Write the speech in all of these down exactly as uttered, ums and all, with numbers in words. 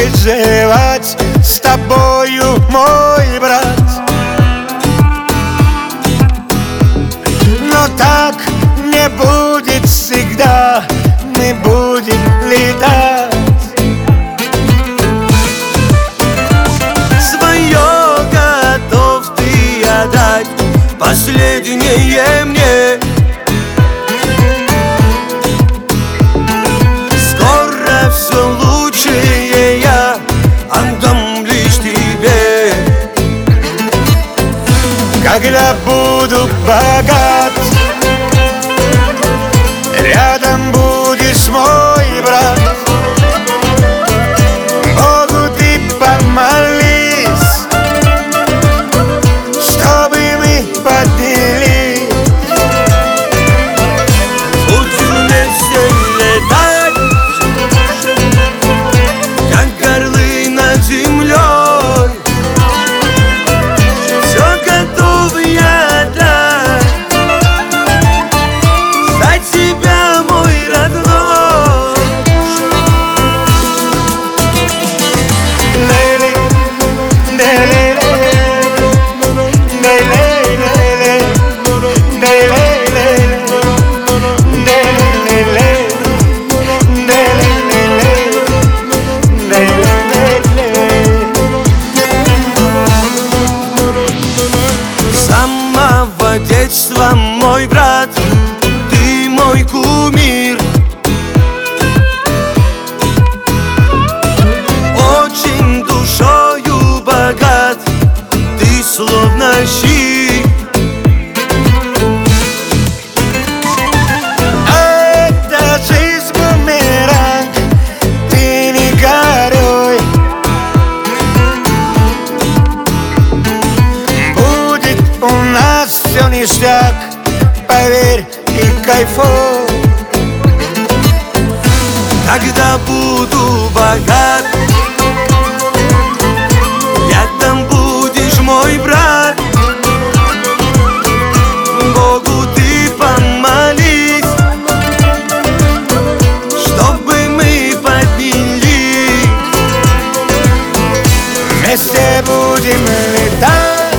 выживать с тобою, мой брат. Но так не будет всегда, мы будем летать. Свое готов ты отдать, последнее мне. Скоро все лучшее я отдам лишь тебе. Когда буду богат, рядом будешь, мой брат. Богу ты помолись, чтобы мы поднялись. Будем вместе летать, как орлы над землей. Все готов я отдать за тебя, мой родной. Лейли, лейли, С самого детства, мой брат, ты мой кумир. Очень душою богат, ты словно щит. это жизнь бумеранг, ты не горюй. Будет у нас все ништяк, поверь и кайфуй. Когда буду богат, рядом будешь, мой брат. Богу ты помолись, чтобы мы поднялись. Вместе будем летать,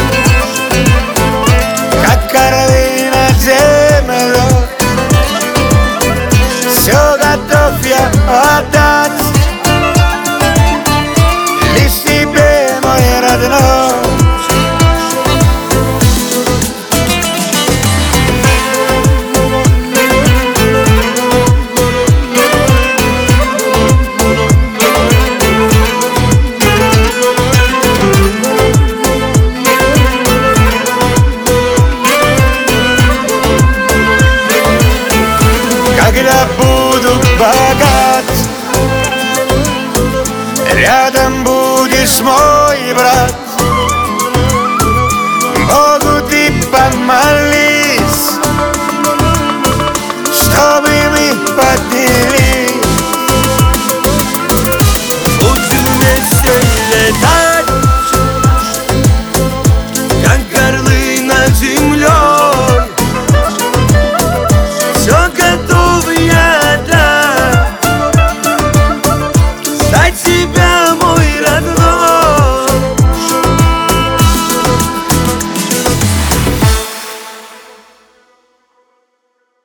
как орлы над землей. Все готов я отдать лишь тебе, мой родной. Когда буду богат, рядом будешь, мой брат.